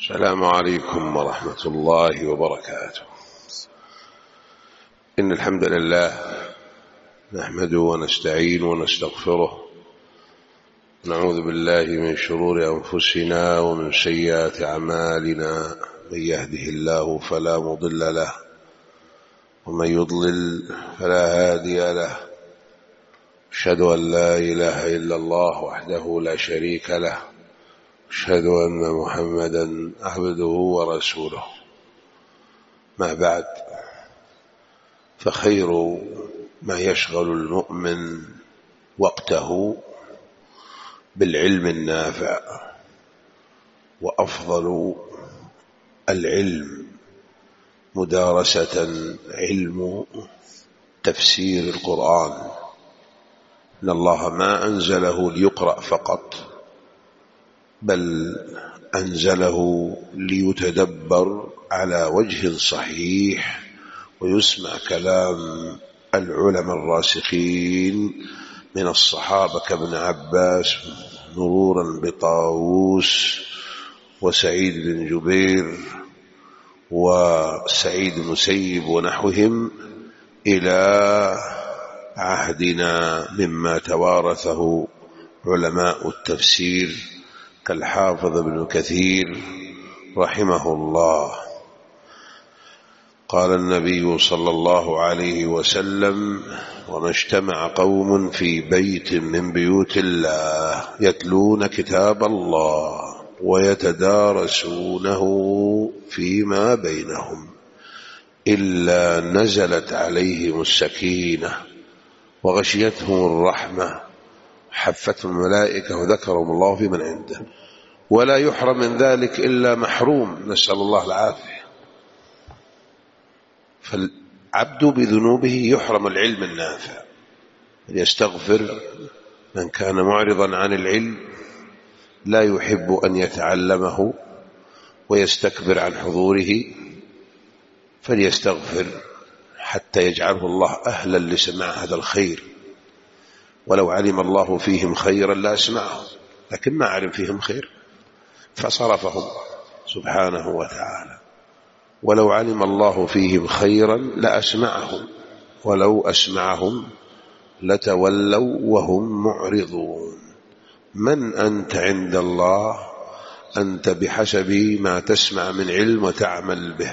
السلام عليكم ورحمة الله وبركاته. إن الحمد لله نحمده ونستعين ونستغفره، نعوذ بالله من شرور أنفسنا ومن سيئات أعمالنا، من يهده الله فلا مضل له ومن يضلل فلا هادي له. أشهد أن لا إله إلا الله وحده لا شريك له، أشهد أن محمدا عبده ورسوله. ما بعد، فخير ما يشغل المؤمن وقته بالعلم النافع، وأفضل العلم مدارسة علم تفسير القرآن. إن الله ما أنزله ليقرأ فقط، بل أنزله ليتدبر على وجه صحيح، ويسمع كلام العلماء الراسخين من الصحابة كابن عباس مرورا بطاووس وسعيد بن جبير وسعيد المسيب ونحوهم إلى عهدنا، مما توارثه علماء التفسير كالحافظ ابن كثير رحمه الله. قال النبي صلى الله عليه وسلم: وما اجتمع قوم في بيت من بيوت الله يتلون كتاب الله ويتدارسونه فيما بينهم إلا نزلت عليهم السكينة وغشيتهم الرحمة، حفتهم الملائكة وذكرهم الله في من عنده. ولا يحرم من ذلك إلا محروم، نسأل الله العافية. فالعبد بذنوبه يحرم العلم النافع، يستغفر من كان معرضا عن العلم لا يحب أن يتعلمه ويستكبر عن حضوره، فليستغفر حتى يجعله الله أهلا لسماع هذا الخير. ولو علم الله فيهم خيرا لأسمعهم، لكن ما علم فيهم خير فصرفهم سبحانه وتعالى. ولو علم الله فيهم خيرا لأسمعهم، ولو أسمعهم لتولوا وهم معرضون. من أنت عند الله؟ أنت بحسب ما تسمع من علم وتعمل به،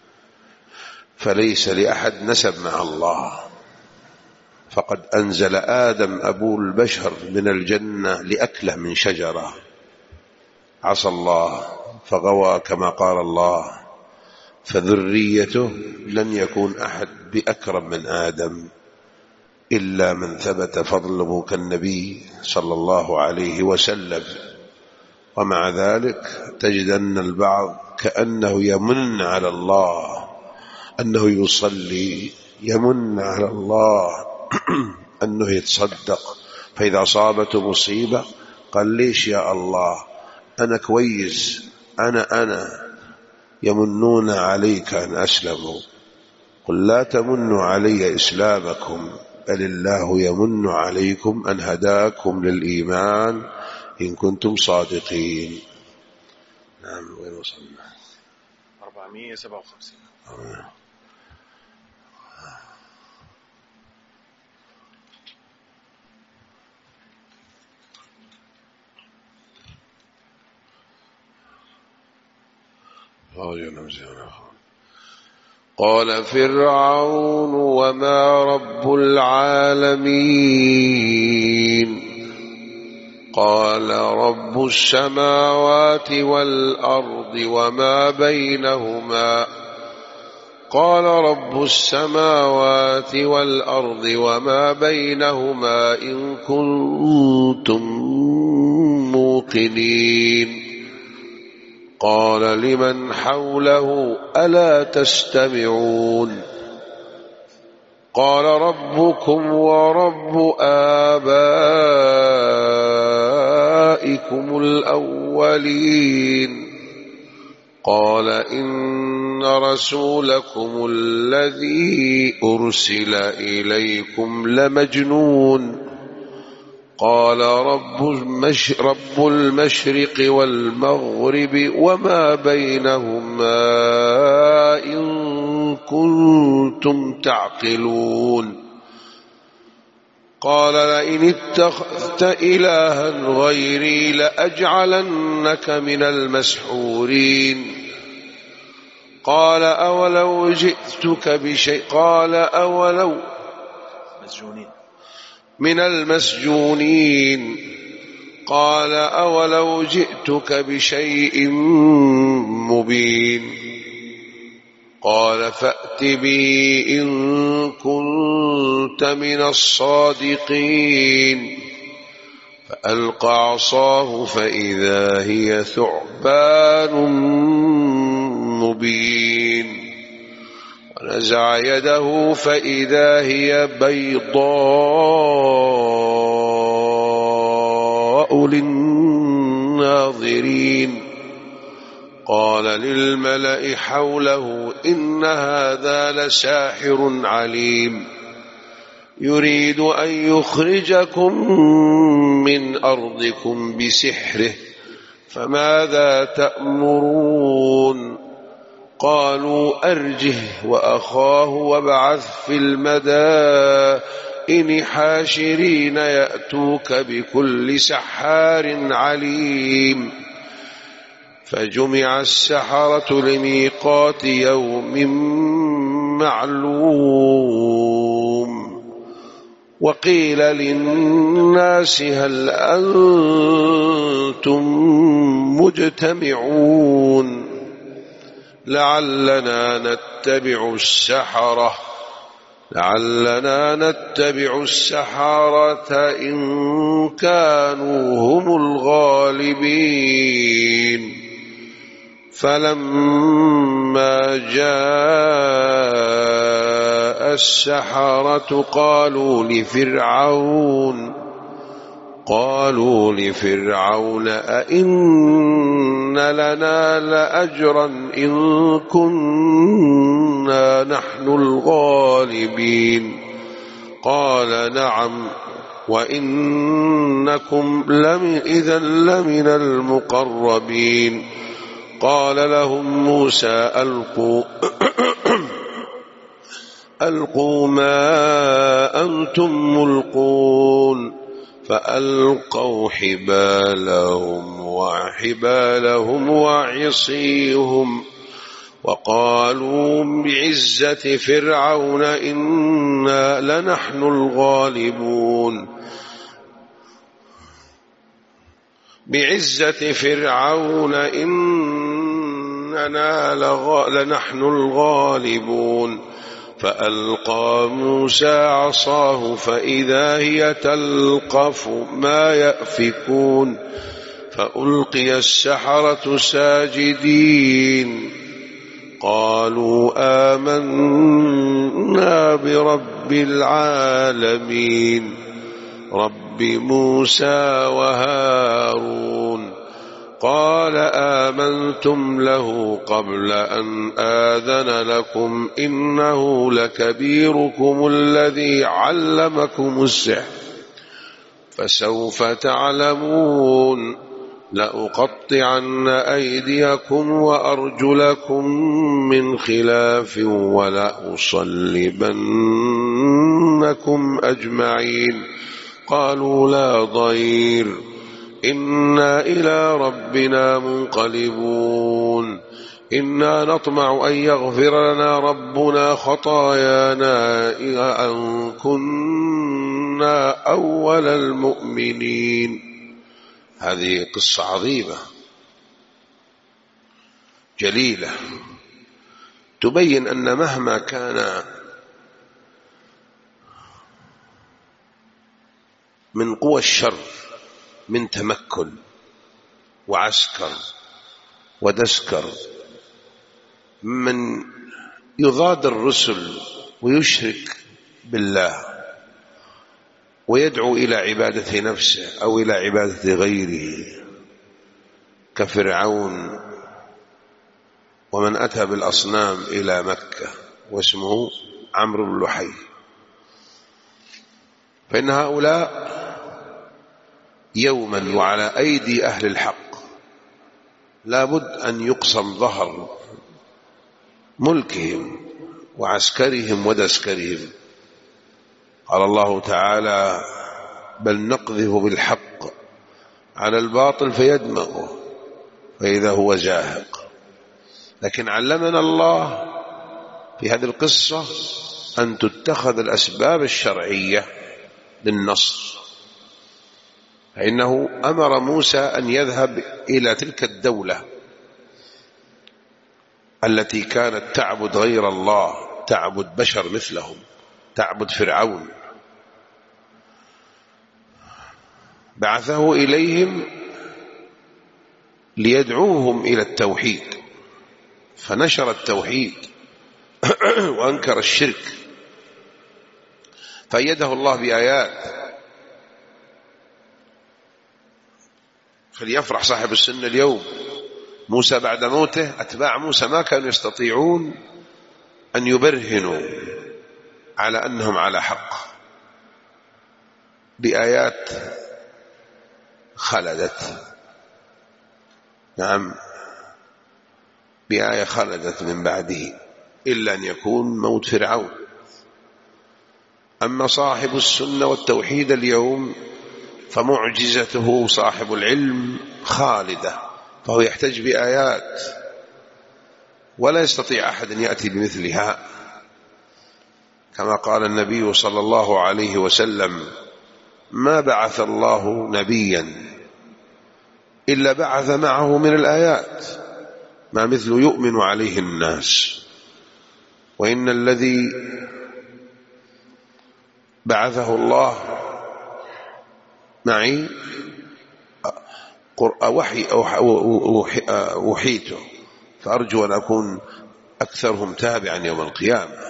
فليس لأحد نسب مع الله. فقد أنزل آدم أبو البشر من الجنة لأكله من شجرة، عصى الله فغوى كما قال الله، فذريته لن يكون أحد بأكرم من آدم إلا من ثبت فضله كالنبي صلى الله عليه وسلم. ومع ذلك تجد أن البعض كأنه يمن على الله أنه يصلي، يمن على الله أنه يتصدق، فإذا أصابته مصيبة قال: ليش يا الله أنا كويس، أنا يمنون عليك أن أسلموا. قل لا تمنوا علي إسلامكم، بل الله يمن عليكم أن هداكم للإيمان إن كنتم صادقين. نعم، وين وصلنا؟ 457. قال فرعون: وما رب العالمين؟ قال: رب السماوات والأرض وما بينهما. قال: رب السماوات والأرض وما بينهما إن كنتم موقنين. قال لمن حوله: ألا تستمعون؟ قال: ربكم ورب آبائكم الأولين. قال: إن رسولكم الذي أرسل إليكم لمجنون. قال رب المشرق والمغرب وما بينهما إن كنتم تعقلون قال لئن اتخذت إلها غيري لأجعلنك من المسحورين قال أولو جئتك بشيء من المسجونين قال أولو جئتك بشيء مبين قال فأت به إن كنت من الصادقين فألقى عصاه فإذا هي ثعبان مبين ونزع يده فإذا هي بيضاء للناظرين قال للملأ حوله إن هذا لساحر عليم يريد أن يخرجكم من أرضكم بسحره فماذا تأمرون قالوا أرجه وأخاه وابعث في المدائن حاشرين يأتوك بكل سحار عليم فجمع السحرة لميقات يوم معلوم وقيل للناس هل أنتم مجتمعون لعلنا نتبع السحرة إن كانوا هم الغالبين فلما جاء السحرة قالوا لفرعون أئن لنا لأجرا إن كنا نحن الغالبين قال نعم وإنكم إذا لمن المقربين قال لهم موسى ألقوا ما أنتم ملقون فألقوا حبالهم وعصيهم وقالوا بعزة فرعون إنا لنحن الغالبون بعزة فرعون إننا لنحن الغالبون فألقى موسى عصاه فإذا هي تلقف ما يأفكون فألقي السحرة ساجدين قالوا آمنا برب العالمين رب موسى وهارون قال آمنتم له قبل أن آذن لكم إنه لكبيركم الذي علمكم السحر فسوف تعلمون لأقطعن أيديكم وأرجلكم من خلاف ولأصلبنكم أجمعين قالوا لا ضير إنا إلى ربنا منقلبون إنا نطمع أن يغفر لنا ربنا خطايانا أن كنا أول المؤمنين. هذه قصة عظيمة جليلة تبين أن مهما كان من قوى الشر من تمكن وعسكر ودسكر من يضاد الرسل ويشرك بالله ويدعو إلى عبادة نفسه أو إلى عبادة غيره كفرعون ومن أتى بالأصنام إلى مكة واسمه عمرو بن لحي، فإن هؤلاء يوما وعلى أيدي أهل الحق لابد أن يقسم ظهر ملكهم وعسكرهم ودسكرهم. قال الله تعالى: بل نقذف بالحق على الباطل فيدمغه فإذا هو زاهق. لكن علمنا الله في هذه القصة أن تتخذ الأسباب الشرعية للنصر، فإنه أمر موسى أن يذهب إلى تلك الدولة التي كانت تعبد غير الله، تعبد بشر مثلهم، تعبد فرعون. بعثه إليهم ليدعوهم إلى التوحيد، فنشر التوحيد وأنكر الشرك، فأيده الله بآيات. فليفرح صاحب السنة اليوم. موسى بعد موته أتباع موسى ما كانوا يستطيعون أن يبرهنوا على أنهم على حق، بآيات خلدت، نعم، بآية خلدت من بعده، إلا أن يكون موت فرعون. أما صاحب السنة والتوحيد اليوم فمعجزته صاحب العلم خالدة، فهو يحتج بآيات ولا يستطيع أحد أن يأتي بمثلها، كما قال النبي صلى الله عليه وسلم: ما بعث الله نبيا إلا بعث معه من الآيات ما مثل يؤمن عليه الناس. وإن الذي بعثه الله معي وحي أوحيته، فأرجو أن أكون أكثرهم تابعا يوم القيامة.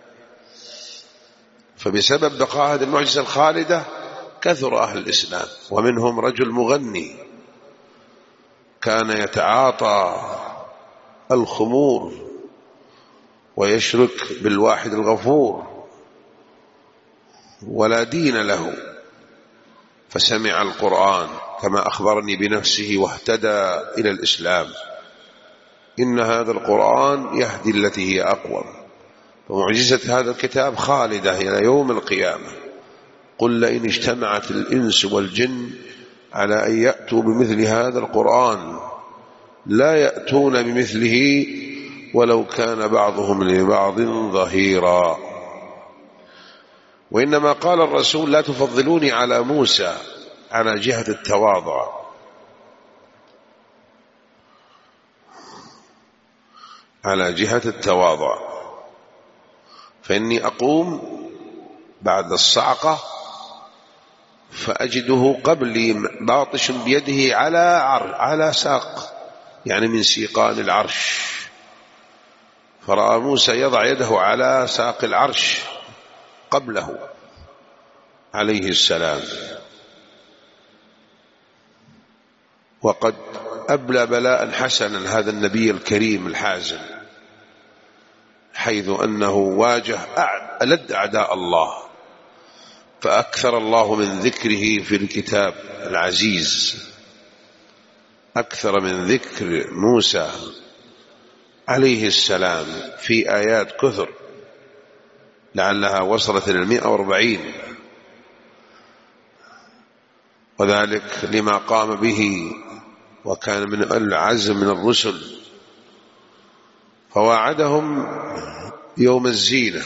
فبسبب بقاء هذه المعجزة الخالدة كثر أهل الإسلام، ومنهم رجل مغني كان يتعاطى الخمور ويشرك بالواحد الغفور ولا دين له، فسمع القرآن كما أخبرني بنفسه واهتدى إلى الإسلام. إن هذا القرآن يهدي التي هي أقوم. ومعجزة هذا الكتاب خالدة إلى يوم القيامة. قل لئن اجتمعت الإنس والجن على أن يأتوا بمثل هذا القرآن لا يأتون بمثله ولو كان بعضهم لبعض ظهيرا. وإنما قال الرسول: لا تفضلوني على موسى على جهة التواضع، على جهة التواضع، فإني أقوم بعد الصعقة فأجده قبلي باطش بيده على ساق، يعني من سيقان العرش. فرأى موسى يضع يده على ساق العرش قبله عليه السلام. وقد أبلى بلاء حسنا هذا النبي الكريم الحازم، حيث أنه واجه ألد أعداء الله، فأكثر الله من ذكره في الكتاب العزيز، أكثر من ذكر موسى عليه السلام في آيات كثر، لعلها وصلت إلى 140، وذلك لما قام به وكان من العزم من الرسل. فواعدهم يوم الزينة،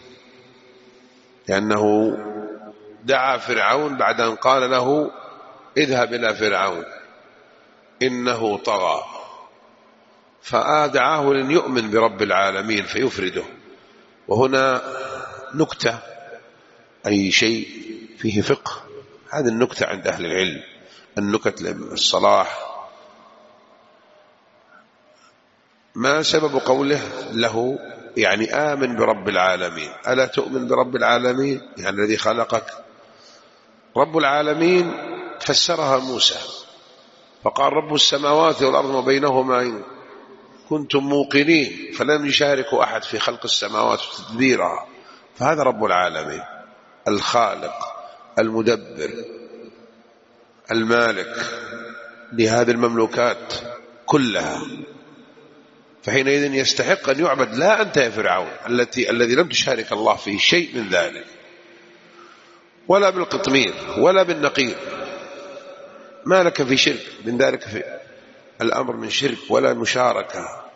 لأنه دعا فرعون بعد أن قال له: اذهب إلى فرعون إنه طغى، فدعاه لن يؤمن برب العالمين فيفرده. وهنا نكتة، أي شيء فيه فقه، هذه النكتة عند أهل العلم، النكت الصلاح. ما سبب قوله له يعني آمن برب العالمين؟ ألا تؤمن برب العالمين يعني الذي خلقك؟ رب العالمين فسرها موسى فقال: رب السماوات والأرض وبينهما إن كنتم موقنين، فلم يشاركوا أحد في خلق السماوات وتدبيرها، فهذا رب العالمين الخالق المدبر المالك لهذه المملوكات كلها، فحينئذ يستحق أن يعبد، لا أنت يا فرعون الذي لم تشارك الله فيه شيء من ذلك، ولا بالقطمير ولا بالنقير، ما لك في شرك من ذلك، في الأمر من شرك ولا مشاركة،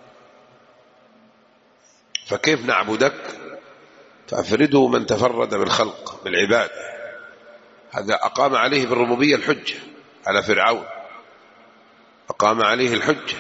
فكيف نعبدك؟ فأفرده من تفرد بالخلق بالعبادة. هذا أقام عليه بالربوبية الحجة على فرعون، أقام عليه الحجة.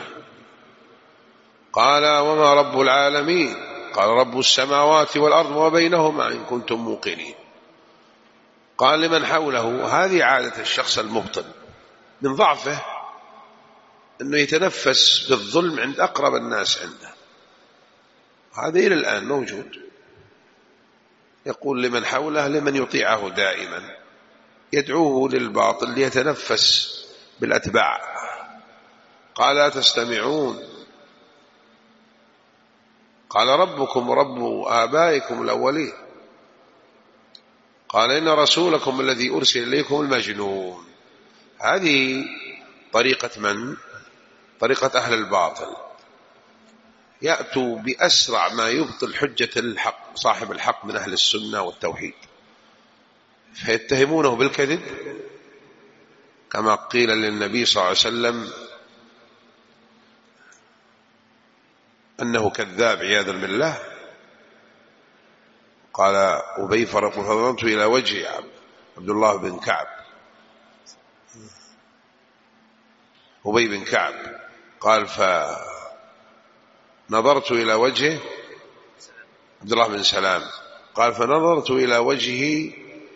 قال وما رب العالمين؟ قال رب السماوات والأرض وبينهما إن كنتم موقنين. قال لمن حوله، هذه عادة الشخص المبطل من ضعفه أنه يتنفس بالظلم عند أقرب الناس عنده، هذا إلى الآن موجود. يقول لمن حوله، لمن يطيعه دائما، يدعوه للباطل ليتنفس بالأتباع. قال لا تستمعون؟ قال ربكم ورب آبائكم الأولين. قال إن رسولكم الذي أرسل إليكم المجنون. هذه طريقة من؟ طريقة أهل الباطل، يأتوا بأسرع ما يبطل حجة الحق صاحب الحق من أهل السنة والتوحيد، فيتهمونه بالكذب، كما قيل للنبي صلى الله عليه وسلم أنه كذاب عياذا بالله. قال أبي فنظرت إلى وجه عبد الله بن كعب، أبي بن كعب قال فنظرت إلى وجهه عبد الله بن سلام، قال فنظرت إلى وجهه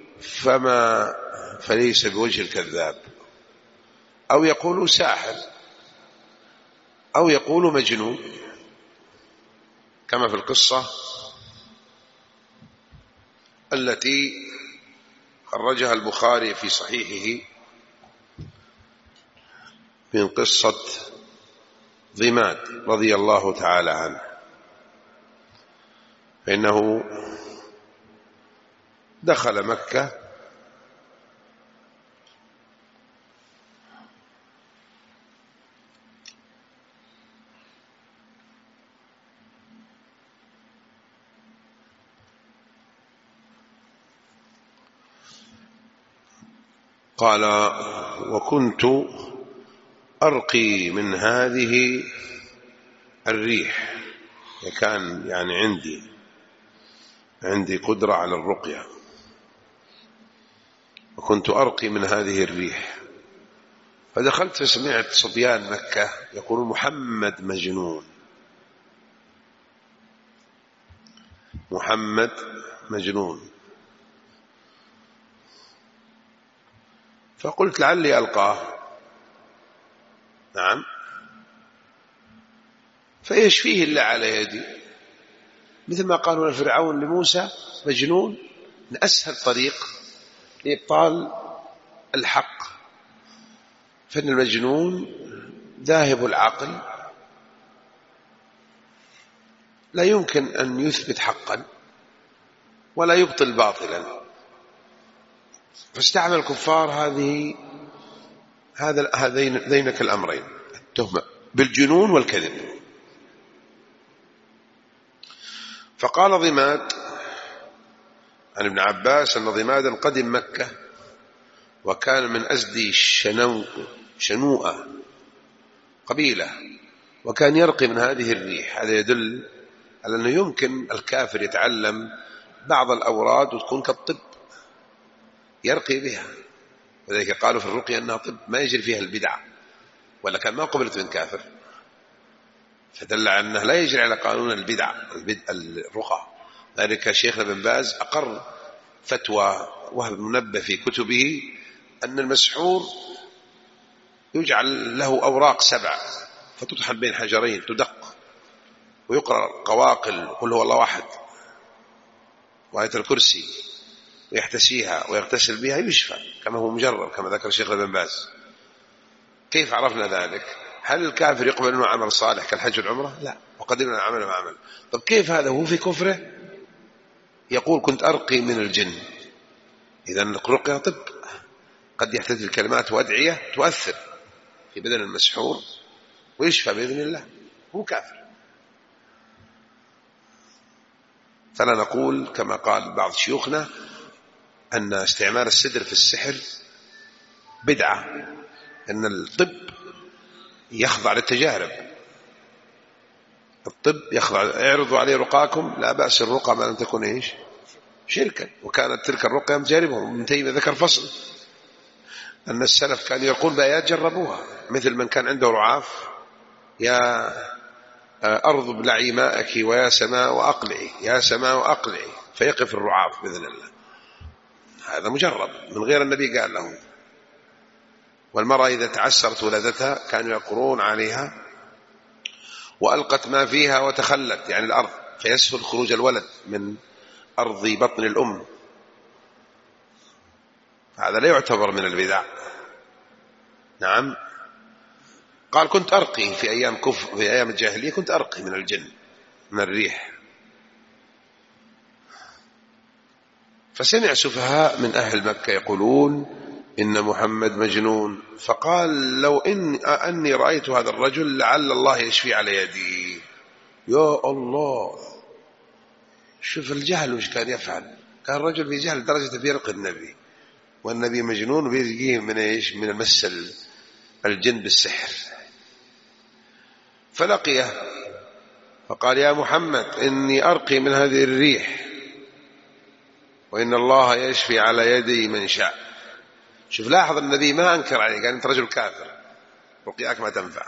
فليس بوجه الكذاب، أو يقول ساحر أو يقول مجنون، كما في القصة التي خرجها البخاري في صحيحه من قصة ضماد رضي الله تعالى عنه، فإنه دخل مكة قال وكنت أرقي من هذه الريح، كان يعني عندي قدرة على الرقية، وكنت أرقي من هذه الريح. فدخلت فسمعت صبيان مكة يقول محمد مجنون، محمد مجنون. فقلت لعلي ألقاه، نعم، فيشفيه الله على يدي، مثل ما قالوا فرعون لموسى مجنون، من أسهل طريق لإبطال الحق. فإن المجنون ذاهب العقل، لا يمكن أن يثبت حقا ولا يبطل باطلا. فاستعمل الكفار هذينك الأمرين، التهمة بالجنون والكذب. فقال ضماد عن ابن عباس أن ضمادا قدم مكة وكان من أزدي شنوءة قبيلة، وكان يرقي من هذه الريح. هذا يدل على أنه يمكن الكافر يتعلم بعض الأوراد وتكون كالطب، يرقي بها، وذلك قالوا في الرقية أنها طب ما يجري فيها البدع، ولا كان ما قبلت من كافر، فدل على أنه لا يجري على قانون البدع الرقى. ذلك شيخنا بن باز أقر فتوى وهب منبه في كتبه أن المسحور يجعل له أوراق 7 فتطحن بين حجرين تدق، ويقرأ قواقل قل هو الله أحد وآية الكرسي، ويحتسيها ويغتسل بها يشفى، كما هو مجرب كما ذكر الشيخ ابن باز. كيف عرفنا ذلك؟ هل الكافر يقبل منه عمل صالح كالحج والعمرة؟ لا، وقدمنا العمل ما عمل. طب كيف هذا هو في كفره يقول كنت أرقي من الجن؟ إذن الرقية طب، قد يحتاج الكلمات وأدعية تؤثر في بدن المسحور ويشفى بإذن الله، هو كافر. فلا نقول كما قال بعض شيوخنا أن استعمال السدر في السحر بدعة، أن الطب يخضع للتجارب، الطب يخضع، اعرضوا عليه رقاكم لا بأس الرقى ما لم تكن إيش شركا، وكانت تلك الرقى مجاربهم. ابن تيمية ذكر فصل أن السلف كانوا يقول بآيات جربوها، مثل من كان عنده رعاف: يا أرض ابلعي ماءك ويا سماء أقلعي، يا سماء أقلعي، فيقف الرعاف بإذن الله. هذا مجرب من غير النبي قال لهم. والمرأة إذا تعسرت ولادتها كانوا يقرون عليها وألقت ما فيها وتخلت، يعني الأرض، فيسهل خروج الولد من أرض بطن الأم. هذا لا يعتبر من البدع. نعم. قال كنت أرقي في أيام كفر، في أيام الجاهلية كنت أرقي من الجن، من الريح. فسمع سفهاء من أهل مكة يقولون إن محمد مجنون، فقال لو أني رأيت هذا الرجل لعل الله يشفي على يدي. يا الله، شوف الجهل وش كان يفعل. كان الرجل في جهل درجة بيرقي النبي، والنبي مجنون وبيرقيه من إيش؟ من المس الجن بالسحر. فلقيه فقال يا محمد إني أرقي من هذه الريح وإن الله يشفي على يدي من شاء. شوف لاحظ النبي ما أنكر عليه، قال أنت رجل كافر رقياك ما تنفع.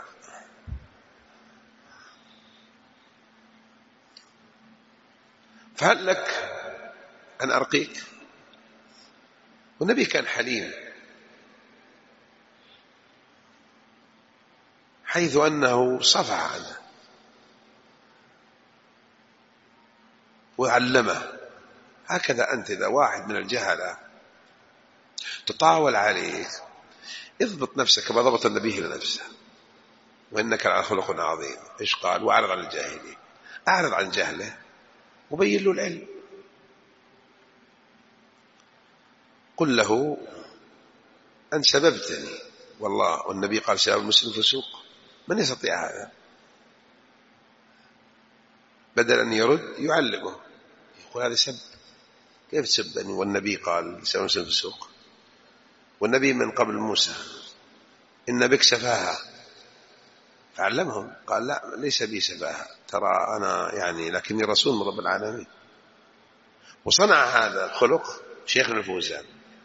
فهل لك أن أرقيك؟ والنبي كان حليم، حيث أنه صفح عنه وعلمه. هكذا أنت إذا واحد من الجهلة تطاول عليك اضبط نفسك كما ضبط النبي لنفسه، وإنك على خلق عظيم. إيش قال؟ وأعرض عن الجاهلين، أعرض عن جهله وبين له العلم. قل له أن سببتني والله، والنبي قال سبب المسلم فسوق. من يستطيع هذا؟ بدل أن يرد يعلمه، يقول هذا سب، كيف تسبني والنبي قال سبب المسلم فسوق؟ والنبي من قبل موسى إن بك سفاهة، فعلمهم قال لا ليس بي سفاهة، ترى أنا يعني لكني رسول من رب العالمين. وصنع هذا الخلق شيخنا الفوزان،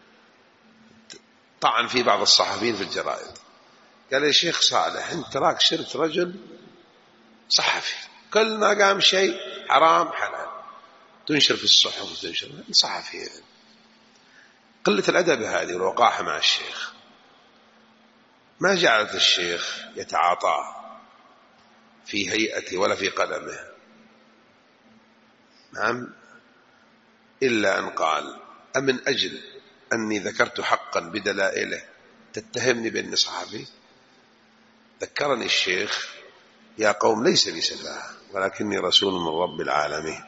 طعن في بعض الصحفيين في الجرائد، قال يا شيخ صالح أنت تراك شرت رجل صحفي، كل ما قام شيء حرام حلال تنشر في الصحف وتنشر صحفي. قلة الأدب هذه والوقاحة مع الشيخ ما جعلت الشيخ يتعاطى في هيئته ولا في قدمه. نعم. إلا أن قال أمن أجل أني ذكرت حقا بدلائله تتهمني بأني صحفي؟ ذكرني الشيخ يا قوم ليس بي سفاهة ولكني رسول من رب العالمين.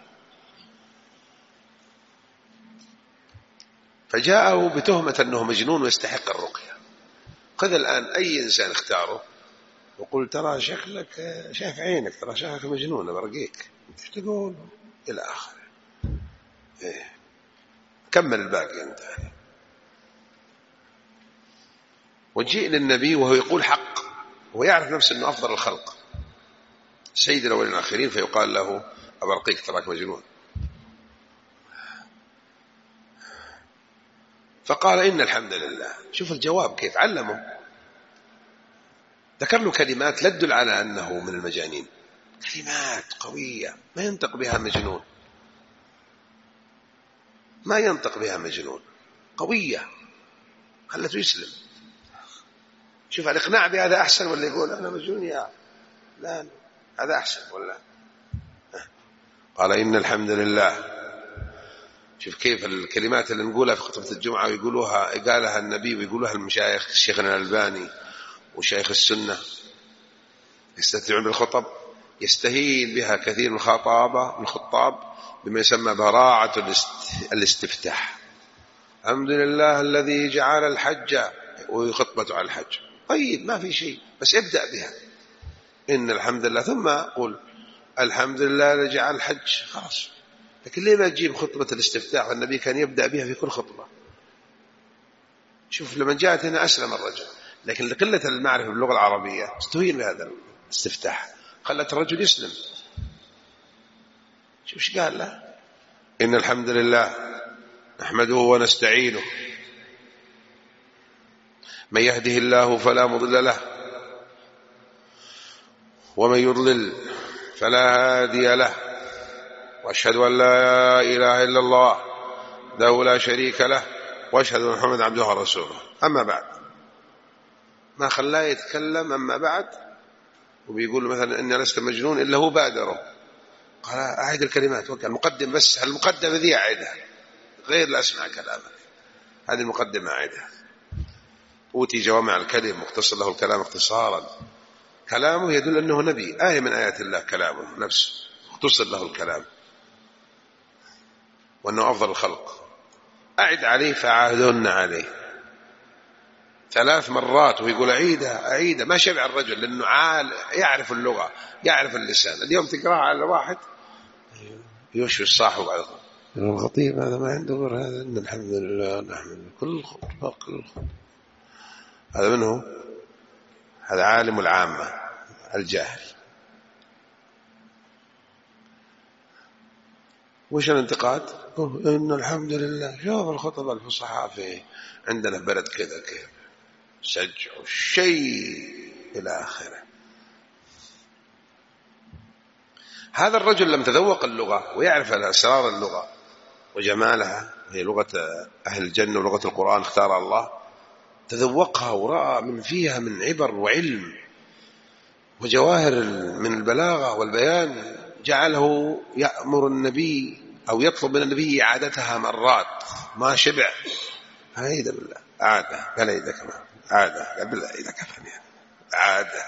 فجاءه بتهمة أنه مجنون ويستحق الرقية. خذ الآن أي إنسان اختاره وقل ترى شكلك شايف عينك، ترى شكلك مجنون برقيك، ايش تقول إلى آخره. إيه. كمل الباقي أنت. وجيء للنبي وهو يقول حق، وهو يعرف نفسه أنه أفضل الخلق سيد الأولين والآخرين، فيقال له أبرقيك تراك مجنون. فقال إن الحمد لله. شوف الجواب كيف علمه، ذكر له كلمات لا تدل على أنه من المجانين، كلمات قوية ما ينطق بها مجنون، ما ينطق بها مجنون، قوية خلته يسلم. شوف الإقناع بهذا أحسن ولا يقول أنا مجنون؟ يا لا هذا أحسن ولا؟ قال إن الحمد لله. شوف كيف الكلمات اللي نقولها في خطبة الجمعة ويقولوها، قالها النبي ويقولوها المشايخ، الشيخنا الألباني وشيخ السنة يستمتعون بالخطب، يستهين بها كثير من الخطاب بما يسمى براعة الاستفتاح. الحمد لله الذي جعل الحج، وخطبة على الحج. طيب ما في شيء، بس ابدأ بها، إن الحمد لله، ثم قل الحمد لله الذي جعل الحج، خلاص. لكن ليه ما تجيب خطبة الاستفتاح؟ النبي كان يبدأ بها في كل خطبة. شوف لما جاءت هنا أسلم الرجل، لكن لقلة المعرفة باللغة العربية استهين بهذا الاستفتاح، خلت الرجل يسلم. شوف ايش قال له؟ إن الحمد لله نحمده ونستعينه، من يهده الله فلا مضل له، ومن يضلل فلا هادي له، وأشهد أن لا إله إلا الله وحده لا شريك له، وأشهد أن محمدا عبده ورسوله. أما بعد، ما خلاه يتكلم أما بعد، وبيقول مثلا إني لست مجنون إلا هو بادره. قال أعيد الكلمات، وقال المقدم بس، المقدمة ذي أعيدها غير لا أسمع كلامك، هذه المقدمة أعيدها. أوتي جوامع الكلم، مختصر له الكلام اختصارا. كلامه يدل أنه نبي، آية من آيات الله كلامه نفسه، اختصر له الكلام، وأنه أفضل الخلق. أعد عليه فعاهدن عليه 3 مرات، ويقول أعيدها. ما شبع الرجل، لأنه يعرف اللغة، يعرف اللسان. اليوم تقرأها على واحد يوشي الصاحب على طول، الخطيب هذا ما عنده غير هذا، إن الحمد لله نحمد كل خطبة. هذا منه، هذا عالم العامة الجاهل. وش الانتقاد؟ إن الحمد لله. شوف الخطبة الفصحاء في عندنا في بلد كذا كذا، سجع الشيء إلى آخره. هذا الرجل لم تذوق اللغة ويعرف أسرار اللغة وجمالها، هي لغة أهل الجنة ولغة القرآن اختار الله، تذوقها ورأى من فيها من عبر وعلم وجواهر من البلاغة والبيان، جعله يأمر النبي أو يطلب من النبي إعادتها مرات، ما شبع. هيدا بالله عادة، قال هيدا كمان عادة، قال بالله هيدا كمان عادة.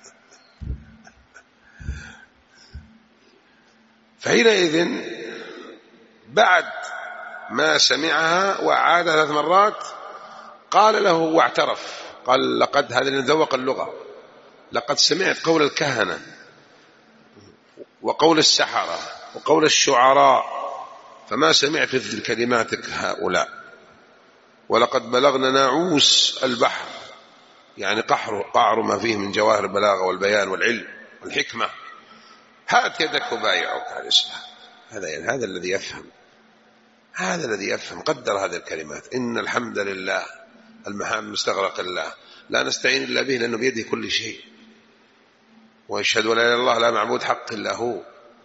فحينئذ بعد ما سمعها وعادها 3 مرات قال له واعترف، قال لقد، هذا اللي ذوق اللغة، لقد سمعت قول الكهنة وقول السحرة وقول الشعراء، فما سمعت مثل كلماتك هؤلاء. ولقد بلغنا ناعوس البحر، يعني قعر ما فيه من جواهر البلاغة والبيان والعلم والحكمة. هات يدك وبايعك على الإسلام. هذا الذي يفهم، هذا الذي يفهم قدر هذه الكلمات. إن الحمد لله، المحامد مستغرق الله، لا نستعين إلا به لأنه بيده كل شيء. ويشهد لا إله إلا الله لا معبود حق إلا هو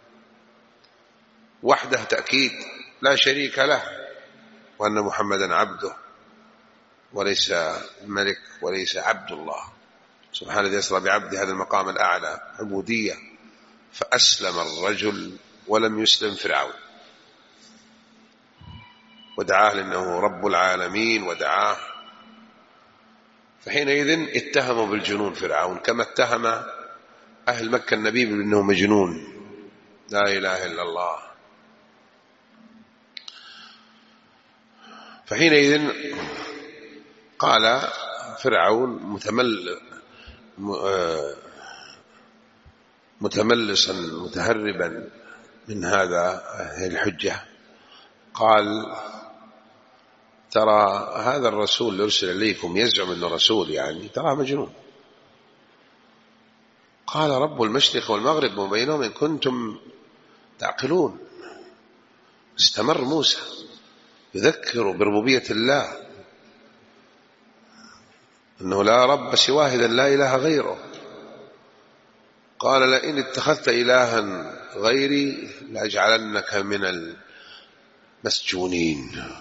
وحده، تأكيد لا شريك له، وأن محمدا عبده وليس ملك وليس عبد الله. سبحان الذي أسرى بعبده، هذا المقام الأعلى عبودية. فأسلم الرجل ولم يسلم فرعون، ودعاه لأنه رب العالمين ودعاه. فحينئذ اتهموا بالجنون فرعون، كما اتهم أهل مكة النبي بأنه مجنون. لا إله إلا الله. فحينئذ قال فرعون متملصا متهربا من هذا الحجة، قال ترى هذا الرسول يرسل إليكم يزعم أنه رسول، يعني ترى مجنون. قال رب المشرق والمغرب وبينهم إن كنتم تعقلون. استمر موسى يذكر بربوبية الله، أنه لا رب سواه إذا لا إله غيره. قال لئن اتخذت إلها غيري لأجعلنك من المسجونين.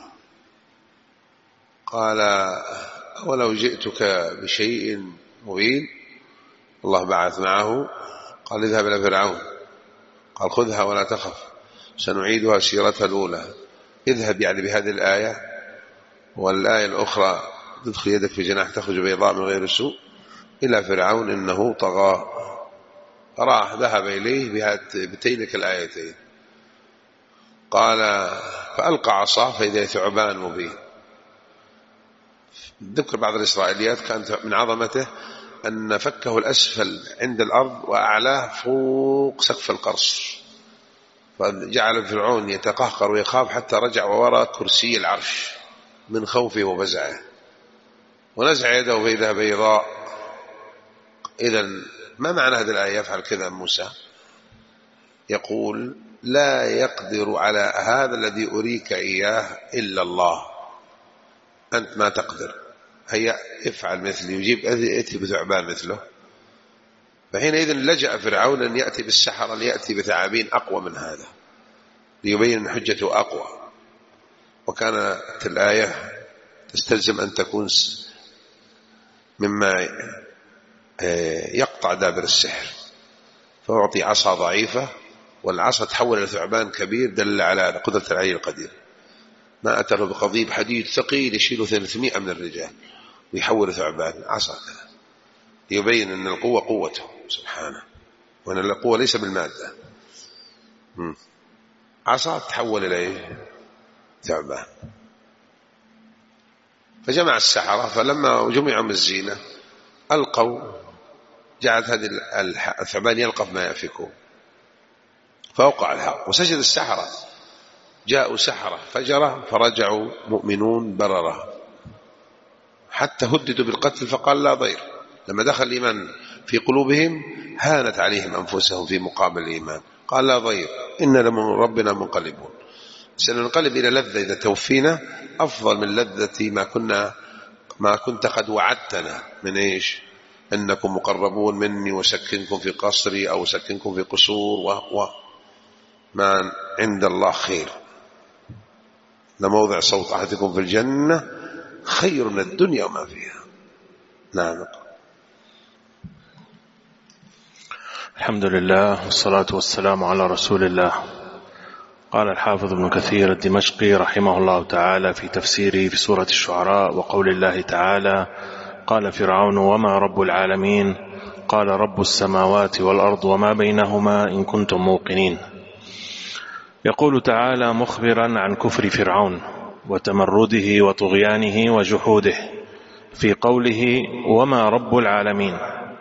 قال ولو جئتك بشيء مبين. الله بعث معه، قال اذهب إلى فرعون، قال خذها ولا تخف سنعيدها سيرتها الأولى. اذهب يعني بهذه الآية، والآية الأخرى تدخل يدك في جناح تخرج بيضاء من غير سوء إلى فرعون إنه طغى. راح ذهب إليه بتيلك الآيتين. قال فألقى عصاه فإذا ثعبان مبين. ذكر بعض الإسرائيليات كانت من عظمته أن فكه الأسفل عند الأرض وأعلاه فوق سقف القرص، فجعل فرعون يتقهقر ويخاف حتى رجع ووراء كرسي العرش من خوفه وفزعه، ونزع يده فإذا بيضاء. إذن ما معنى هذه الآية؟ يفعل كذا موسى، يقول لا يقدر على هذا الذي أريك إياه إلا الله، أنت ما تقدر، هيا افعل مثلي، يجيب ائتي بثعبان مثله. فحينئذ لجأ فرعون أن يأتي بالسحرة ليأتي بثعابين أقوى من هذا ليبين أن حجته أقوى. وكانت الآية تستلزم أن تكون مما يقطع دابر السحر، فأعطي عصا ضعيفة والعصا تحول إلى ثعبان كبير دل على قدرة العلي القدير. ما أتره بقضيب حديد ثقيل يشيله 300 من الرجال ويحول ثعبان عصا كذا، ليبين أن القوة قوته سبحانه، وأن القوة ليس بالمادة. عصا تحول إلى ثعبان. فجمع السحرة، فلما جمعوا من الزينة ألقوا، جعلت هذه الثعبان يلقف ما يأفكون، فوقع الحق وسجد السحرة. جاءوا سحرة فجرة فرجعوا مؤمنون بررة، حتى هددوا بالقتل فقال لا ضير. لما دخل الإيمان في قلوبهم هانت عليهم أنفسهم في مقابل الإيمان، قال لا ضير إن من ربنا منقلبون. سننقلب إلى لذة إذا توفينا أفضل من لذة ما كنت قد وعدتنا من إيش؟ أنكم مقربون مني وسكنكم في قصري أو سكنكم في قصور، ما عند الله خير. لموضع صوت أحدكم في الجنة خير من الدنيا وما فيها. نعم. الحمد لله والصلاة والسلام على رسول الله. قال الحافظ ابن كثير الدمشقي رحمه الله تعالى في تفسيره في سورة الشعراء وقول الله تعالى: قال فرعون وما رب العالمين؟ قال رب السماوات والأرض وما بينهما إن كنتم موقنين. يقول تعالى مخبرا عن كفر فرعون وتمرده وطغيانه وجحوده في قوله وما رب العالمين،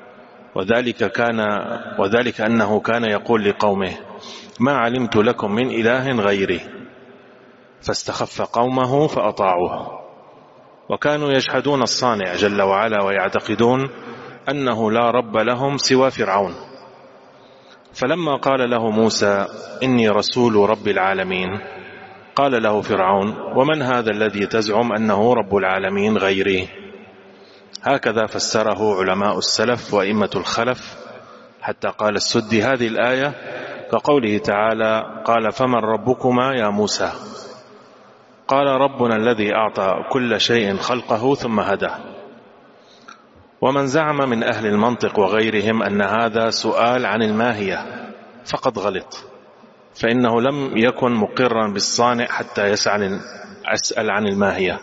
وذلك أنه كان يقول لقومه ما علمت لكم من إله غيري، فاستخف قومه فأطاعوه، وكانوا يجحدون الصانع جل وعلا ويعتقدون أنه لا رب لهم سوى فرعون. فلما قال له موسى إني رسول رب العالمين، قال له فرعون ومن هذا الذي تزعم أنه رب العالمين غيري؟ هكذا فسره علماء السلف وإمة الخلف، حتى قال السدي هذه الآية كقوله تعالى قال فمن ربكما يا موسى؟ قال ربنا الذي أعطى كل شيء خلقه ثم هدى. ومن زعم من أهل المنطق وغيرهم أن هذا سؤال عن الماهية فقد غلط، فإنه لم يكن مقرا بالصانع حتى يسأل عن الماهية،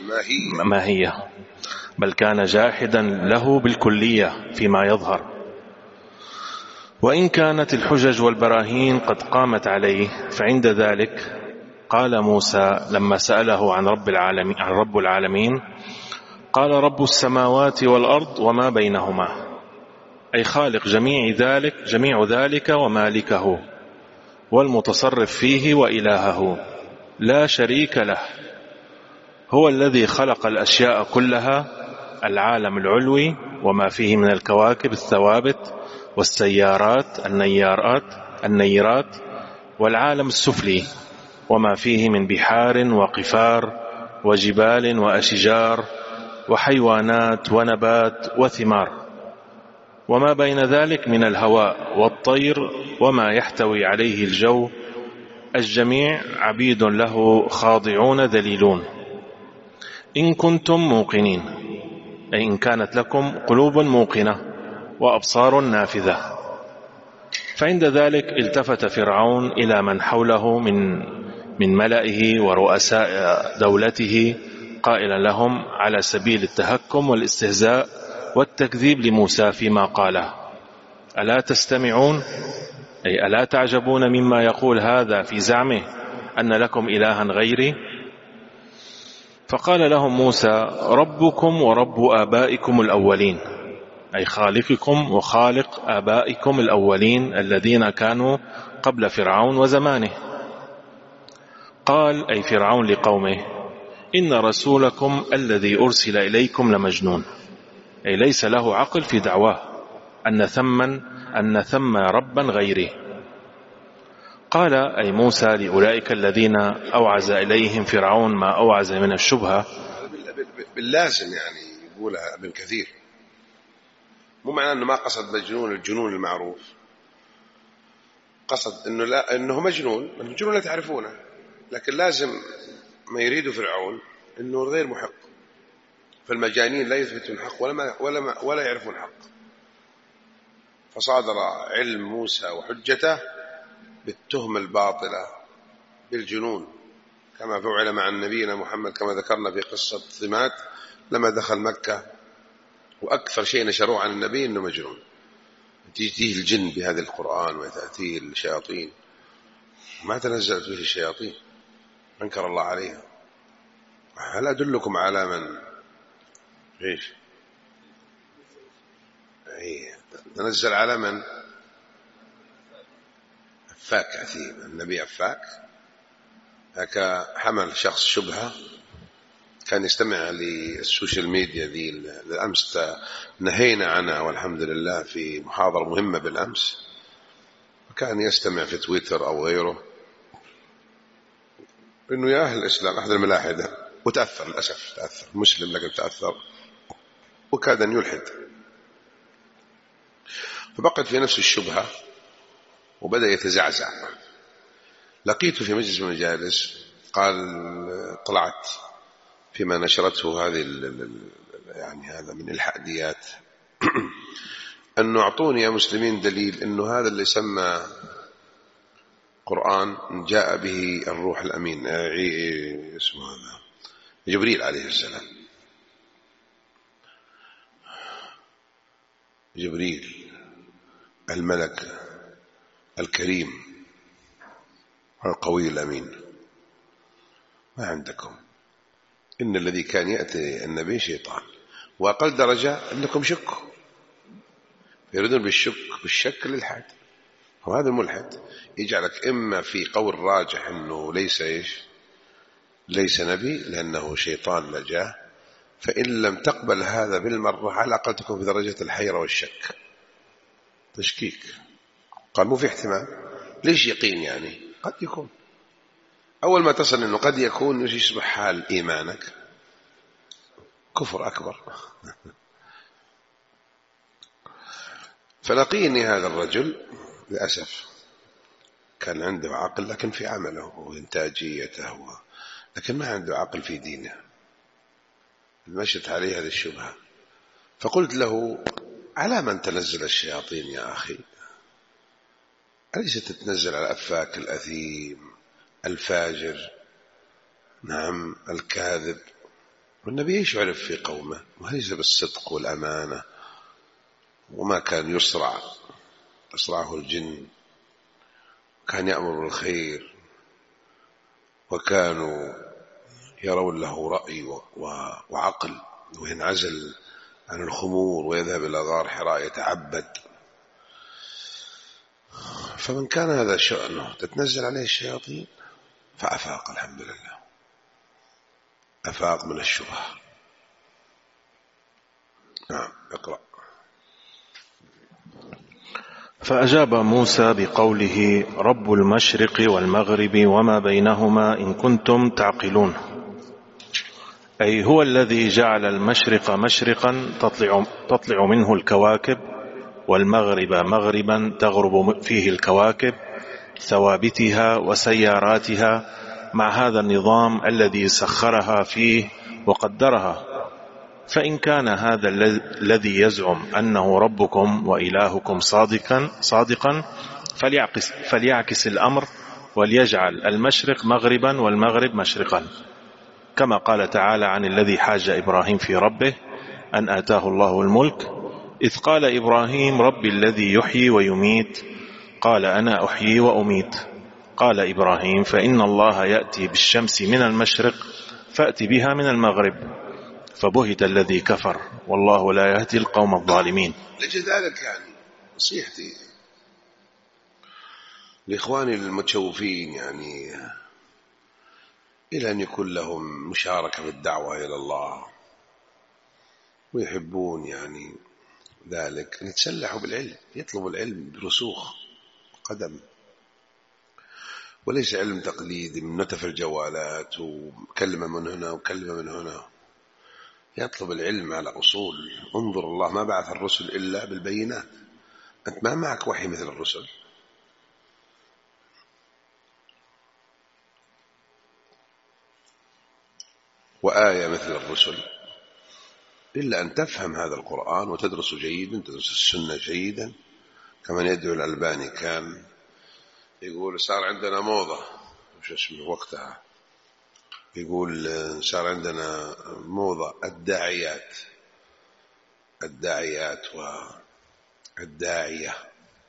بل كان جاحدا له بالكلية فيما يظهر. وإن كانت الحجج والبراهين قد قامت عليه، فعند ذلك قال موسى لما سأله عن رب العالمين قال رب السماوات والأرض وما بينهما، أي خالق جميع ذلك ومالكه والمتصرف فيه وإلهه لا شريك له، هو الذي خلق الأشياء كلها، العالم العلوي وما فيه من الكواكب الثوابت والسيارات النيرات، والعالم السفلي وما فيه من بحار وقفار وجبال وأشجار وحيوانات ونبات وثمار، وما بين ذلك من الهواء والطير وما يحتوي عليه الجو، الجميع عبيد له خاضعون ذليلون. إن كنتم موقنين، أي إن كانت لكم قلوب موقنة وأبصار نافذة. فعند ذلك التفت فرعون إلى من حوله من ملئه ورؤساء دولته قائلا لهم على سبيل التهكم والاستهزاء والتكذيب لموسى فيما قاله: ألا تستمعون؟ أي ألا تعجبون مما يقول هذا في زعمه أن لكم إلها غيري؟ فقال لهم موسى: ربكم ورب آبائكم الأولين، أي خالقكم وخالق آبائكم الأولين الذين كانوا قبل فرعون وزمانه. قال: أي فرعون لقومه: إن رسولكم الذي أرسل إليكم لمجنون، أي ليس له عقل في دعواه أن ثم ربا غيره. قال: أي موسى لأولئك الذين أوعز إليهم فرعون ما أوعز من الشبهة. باللازم يعني يقولها ابن كثير، مو معناه أنه ما قصد مجنون الجنون المعروف، قصد أنه لا، أنه مجنون، الجنون لا تعرفونه، لكن لازم ما يريد فرعون أنه غير محق، فالمجانين لا يثبتون حق ولا يعرفون حق. فصادر علم موسى وحجته بالتهمة الباطلة بالجنون، كما فعل مع نبينا محمد كما ذكرنا في قصة ثمات لما دخل مكة، وأكثر شيء نشروه عن النبي أنه مجنون. تأتيه الجن بهذا القرآن وتأتيه الشياطين، ما تنزلت به الشياطين، أنكر الله عليها. هل أدلكم على من إيش تنزل على من؟ أفاك أثيم، النبي أفاك. هكا حمل شخص شبهة، كان يستمع للسوشيال ميديا ذي الأمس، نهينا عنها والحمد لله في محاضرة مهمة بالأمس، وكان يستمع في تويتر أو غيره إنه يا أهل الإسلام أحد الملاحدة، وتأثر للأسف، تأثر مسلم لكن تأثر وكاد أن يلحد، فبقت في نفس الشبهة وبدأ يتزعزع. لقيته في مجلس من المجالس قال: طلعت فيما نشرته هذه يعني هذا من الحاديات أنه أعطوني يا مسلمين دليل أنه هذا اللي سمى قرآن جاء به الروح الأمين، اسمه هذا جبريل عليه السلام، جبريل الملك الكريم القوي الأمين. ما عندكم، إن الذي كان يأتي النبي شيطان، وأقل درجة أنكم شكوا، يريدون بالشك للحد. وهذا الملحد يجعلك إما في قول راجح أنه ليس نبي لأنه شيطان لجاه، فإن لم تقبل هذا بالمرة على الأقل تكون في درجة الحيرة والشك، تشكيك. قال مو في احتمال، ليش يقين يعني؟ قد يكون. أول ما تصل أنه قد يكون يصبح حال إيمانك كفر أكبر. فلقيني هذا الرجل للأسف كان عنده عقل لكن في عمله وإنتاجيته، لكن ما عنده عقل في دينه، مشت عليه هذه الشبهة. فقلت له: على من تنزل الشياطين يا أخي؟ أليس تتنزل على أفاك الأثيم الفاجر، نعم الكاذب؟ والنبي ايش عرف في قومه؟ وليس بالصدق والأمانة، وما كان يصرعه الجن، كان يأمر بالخير، وكانوا يرون له رأي وعقل، وينعزل عن الخمور ويذهب إلى غار حراء يتعبد. فمن كان هذا شأنه تتنزل عليه الشياطين فأفاق، الحمد لله، أفاق من الشبهة. نعم، اقرأ. فأجاب موسى بقوله: رب المشرق والمغرب وما بينهما إن كنتم تعقلون، أي هو الذي جعل المشرق مشرقا تطلع منه الكواكب، والمغرب مغربا تغرب فيه الكواكب، ثوابتها وسياراتها، مع هذا النظام الذي سخرها فيه وقدرها. فإن كان هذا الذي يزعم أنه ربكم وإلهكم صادقا فليعكس الأمر، وليجعل المشرق مغربا والمغرب مشرقا، كما قال تعالى عن الذي حاج إبراهيم في ربه أن آتاه الله الملك، إذ قال إبراهيم: ربي الذي يحيي ويميت، قال أنا أحيي وأميت. قال إبراهيم: فإن الله يأتي بالشمس من المشرق فأت بها من المغرب. فبهت الذي كفر والله لا يهدي القوم الظالمين. لذلك يعني نصيحتي لإخواني المتشوفين يعني إلى أن يكون لهم مشاركة في الدعوة إلى الله ويحبون يعني ذلك، يتسلحوا بالعلم، يطلبوا العلم برسوخ قدم، وليس علم تقليدي من نتف الجوالات وكلمة من هنا وكلمة من هنا. يطلب العلم على أصول. انظر، الله ما بعث الرسل إلا بالبينات. أنت ما معك وحي مثل الرسل، وآية مثل الرسل، إلا أن تفهم هذا القرآن وتدرسه جيدا، تدرس السنة جيدا. كما يدعو الألباني كان يقول صار عندنا موضة، مش اسمه وقتها، يقول صار عندنا موضة الداعيات والداعية.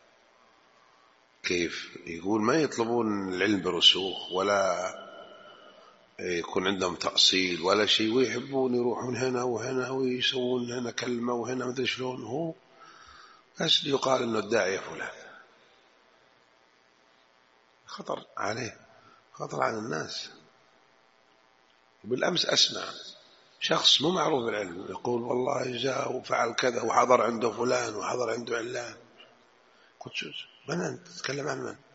كيف؟ يقول ما يطلبون العلم برسوخ ولا يكون عندهم تأصيل ولا شيء، ويحبون يروحون هنا وهنا ويسوون هنا كلمة وهنا مدري شلون، هو بس يقال إنه الداعية فلان. خطر عليه، خطر على الناس. بالأمس أسمع شخص مو معروف بالعلم يقول والله جاء وفعل كذا وحضر عنده فلان وحضر عنده علان. قلت شو من أنت تتكلم عن من؟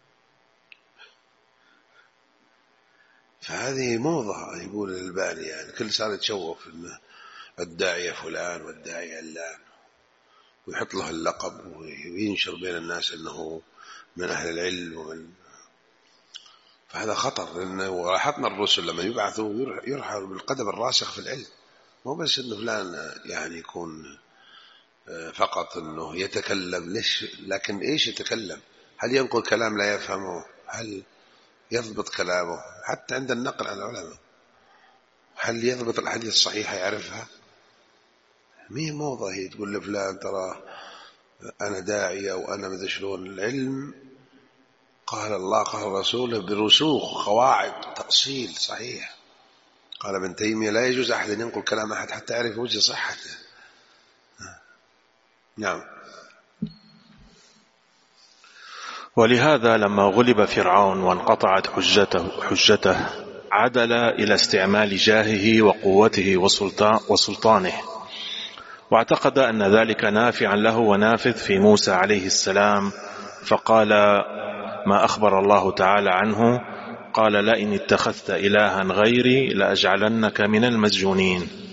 فهذه موضة. يقول الألباني يعني كل صار يتشوف إنه الداعية فلان والداعية علان، ويحط له اللقب وينشر بين الناس أنه من أهل العلم فهذا خطر. لأنه لاحظنا الرسل لما يبعثوا يرحلوا بالقدم الراسخ في العلم، مو بس أنه فلان يعني يكون فقط أنه يتكلم ليش، لكن إيش يتكلم؟ هل ينقل كلام لا يفهمه؟ هل يضبط كلامه؟ حتى عند النقل عن العلماء هل يضبط الحديث الصحيحة يعرفها؟ مين موضة هي تقول لفلان ترى أنا داعية وأنا ماذا شلون؟ العلم قال الله قال رسوله برسوخ قواعد تأصيل صحيح. قال ابن تيمية لا يجوز أحد أن ينقل كلام أحد حتى يعرف وجه صحته. نعم. ولهذا لما غلب فرعون وانقطعت حجته عدل إلى استعمال جاهه وقوته وسلطانه، واعتقد أن ذلك نافعا له ونافذ في موسى عليه السلام، فقال ما أخبر الله تعالى عنه قال لئن اتخذت إلها غيري لأجعلنك من المسجونين.